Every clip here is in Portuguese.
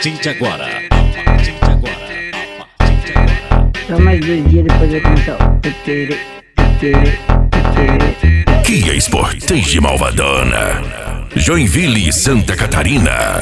partir de agora. A partir de agora. A partir de agora. Só mais 2 dias depois vai começar o Kia Sportage Malvadona, Joinville, Santa Catarina.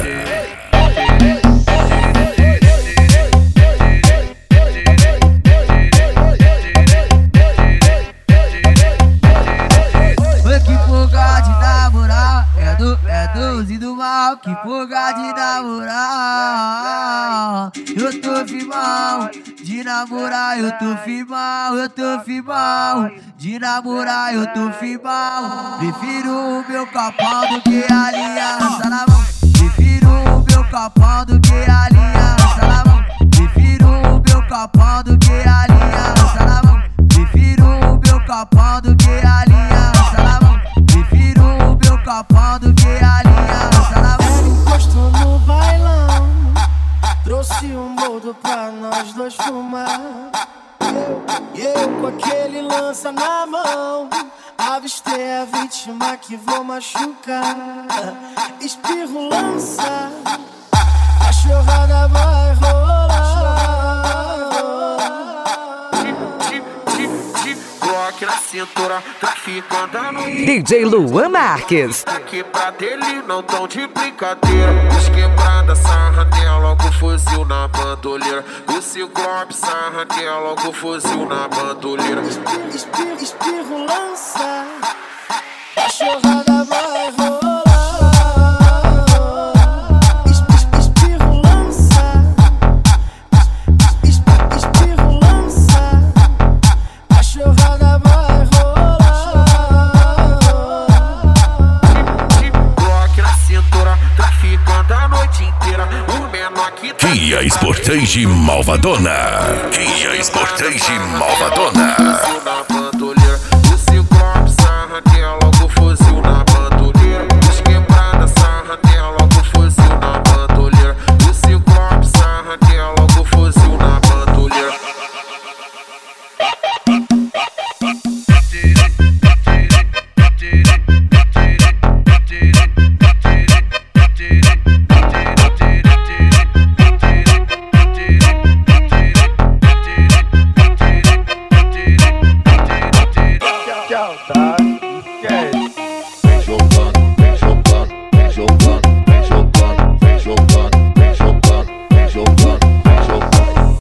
Do mal, que porra de namorar. Eu tô firmão de namorar, eu tô firmão, eu tô firmão de namorar, eu tô firmão. Prefiro o meu capão do que a aliança na mão. Prefiro o meu capão do que a aliança na mão. Prefiro o meu capão do que a aliança na mão. Prefiro o meu capão do que a aliança na mão. Prefiro o meu capão do que a aliança. No bailão, trouxe um boldo pra nós dois fumar. Eu com aquele lança na mão, avistei a vítima que vou machucar. Espirro lança, a chorrada vai rolar. Aqui na cintura, traficando no DJ Luan Marques. aqui pra dele não tão de brincadeira. Desquebrada, sarra nela, logo fuzil na bandoleira. O Ciclope, sarra nela, logo fuzil na bandoleira. Espirro lança, a chorrada vai rolar. Kia Sportage Malvadona. Kia Sportage Malvadona.